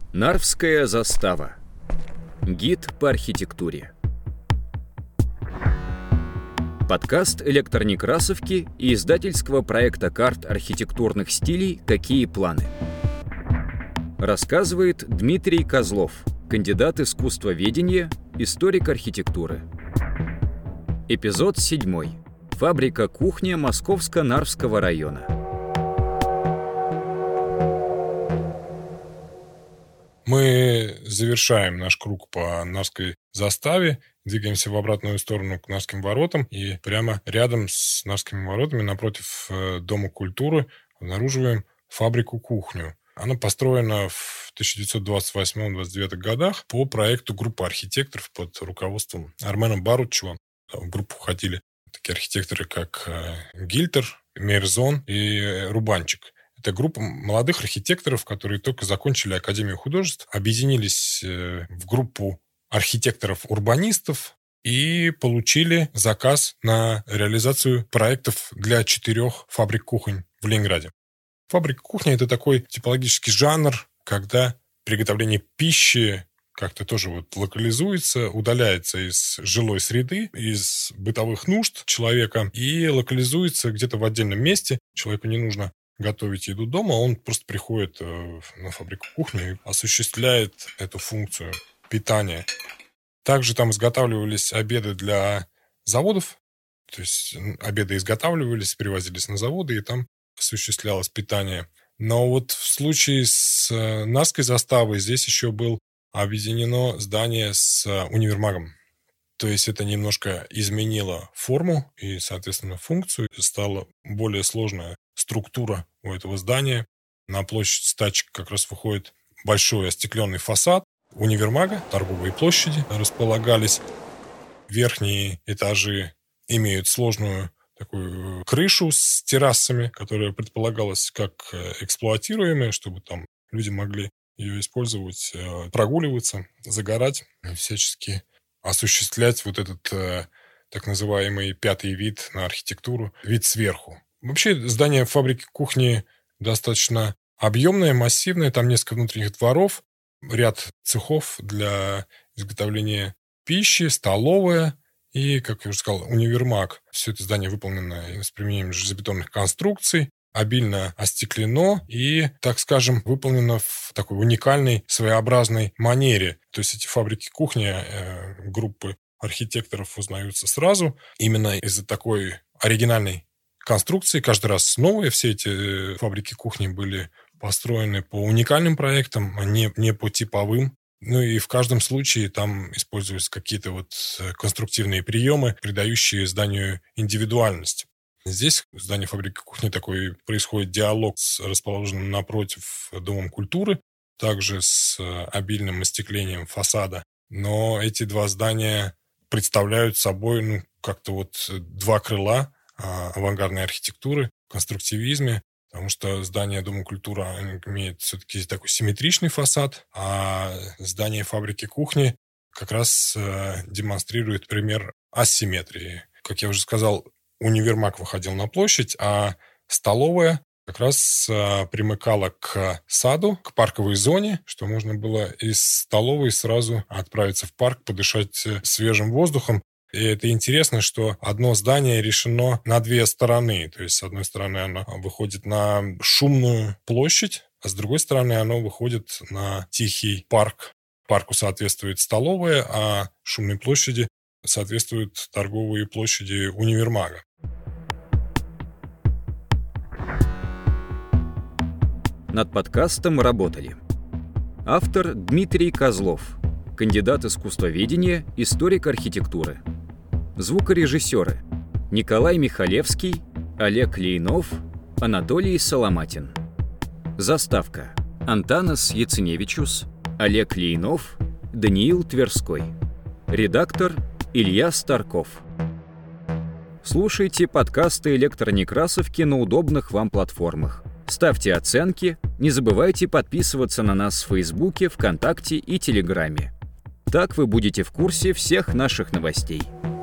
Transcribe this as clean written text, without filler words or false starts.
Нарвская застава. Гид по архитектуре. Подкаст электронекрасовки и издательского проекта карт архитектурных стилей «Какие планы?». Рассказывает Дмитрий Козлов, кандидат искусствоведения, историк архитектуры. Эпизод 7. Фабрика кухня Московско-Нарвского района. Мы завершаем наш круг по Нарвской заставе, двигаемся в обратную сторону к Нарвским воротам, и прямо рядом с Нарвскими воротами, напротив Дома культуры, обнаруживаем фабрику кухню. Она построена в 1928-29 годах по проекту группы архитекторов под руководством Армена Баручева. В группу входили такие архитекторы, как Гильтер, Мейерзон и Рубанчик. Это группа молодых архитекторов, которые только закончили Академию художеств, объединились в группу архитекторов-урбанистов и получили заказ на реализацию проектов для 4 фабрик кухонь в Ленинграде. Фабрика кухни – это такой типологический жанр, когда приготовление пищи как-то тоже локализуется, удаляется из жилой среды, из бытовых нужд человека и локализуется где-то в отдельном месте. Человеку не нужно готовить еду дома, он просто приходит на фабрику кухни и осуществляет эту функцию питания. Также там изготавливались обеды для заводов, то есть обеды изготавливались, привозились на заводы, и там осуществлялось питание. Но вот в случае с Нарвской заставой здесь еще было объединено здание с универмагом. То есть это немножко изменило форму и, соответственно, функцию. Стала более сложная структура у этого здания. На площадь стачек как раз выходит большой остекленный фасад универмага. Торговые площади располагались. Верхние этажи имеют сложную такую крышу с террасами, которая предполагалась как эксплуатируемая, чтобы там люди могли ее использовать, прогуливаться, загорать, всячески осуществлять вот этот так называемый пятый вид на архитектуру, вид сверху. Вообще здание фабрики кухни достаточно объемное, массивное, там несколько внутренних дворов, ряд цехов для изготовления пищи, столовая и, как я уже сказал, универмаг. Все это здание выполнено с применением железобетонных конструкций, обильно остеклено и, так скажем, выполнено в такой уникальной, своеобразной манере. То есть эти фабрики кухни группы архитекторов узнаются сразу именно из-за такой оригинальной конструкции. Каждый раз новые. Все эти фабрики кухни были построены по уникальным проектам, а не по типовым. Ну и в каждом случае там используются какие-то конструктивные приемы, придающие зданию индивидуальность. Здесь в здании фабрики кухни такой происходит диалог с расположенным напротив Домом культуры, также с обильным остеклением фасада. Но эти два здания представляют собой как-то два крыла авангардной архитектуры, конструктивизме, потому что здание Дома культуры имеет все-таки такой симметричный фасад, а здание фабрики кухни как раз демонстрирует пример асимметрии. Как я уже сказал, универмаг выходил на площадь, а столовая как раз примыкала к саду, к парковой зоне, что можно было из столовой сразу отправиться в парк, подышать свежим воздухом. И это интересно, что одно здание решено на две стороны. То есть, с одной стороны, оно выходит на шумную площадь, а с другой стороны, оно выходит на тихий парк. Парку соответствует столовая, а шумной площади соответствуют торговые площади универмага. Над подкастом работали автор Дмитрий Козлов, кандидат искусствоведения, историк архитектуры. Звукорежиссеры Николай Михалевский, Олег Лейнов, Анатолий Соломатин. Заставка Антанас Яценевичус, Олег Лейнов, Даниил Тверской. Редактор Илья Старков. Слушайте подкасты электронекрасовки на удобных вам платформах. Ставьте оценки, не забывайте подписываться на нас в Фейсбуке, ВКонтакте и Телеграме. Так вы будете в курсе всех наших новостей.